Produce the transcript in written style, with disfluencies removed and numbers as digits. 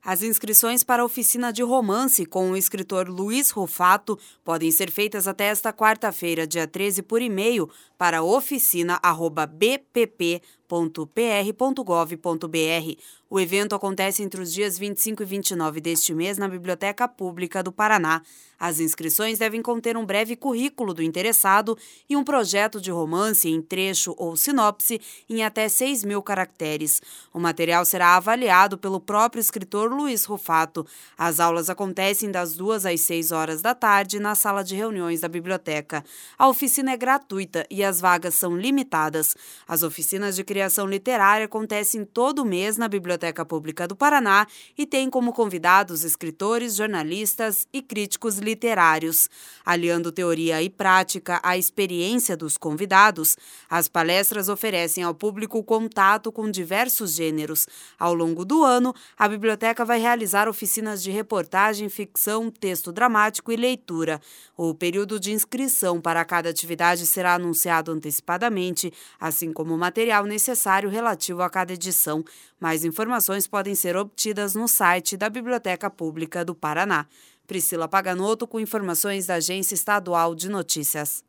As inscrições para a oficina de romance com o escritor Luiz Rufato podem ser feitas até esta quarta-feira, dia 13, por e-mail para oficina@bpp.pr.gov.br. O evento acontece entre os dias 25 e 29 deste mês na Biblioteca Pública do Paraná. As inscrições devem conter um breve currículo do interessado e um projeto de romance em trecho ou sinopse em até 6.000 caracteres. O material será avaliado pelo próprio escritor Luiz Rufato. As aulas acontecem das 2 às 6 horas da tarde na sala de reuniões da biblioteca. A oficina é gratuita e as vagas são limitadas. As oficinas de criação literária acontecem todo mês na Biblioteca Pública do Paraná e têm como convidados escritores, jornalistas e críticos literários. Aliando teoria e prática à experiência dos convidados, as palestras oferecem ao público contato com diversos gêneros. Ao longo do ano, a biblioteca vai realizar oficinas de reportagem, ficção, texto dramático e leitura. O período de inscrição para cada atividade será anunciado antecipadamente, assim como o material necessário relativo a cada edição. Mais informações podem ser obtidas no site da Biblioteca Pública do Paraná. Priscila Paganotto com informações da Agência Estadual de Notícias.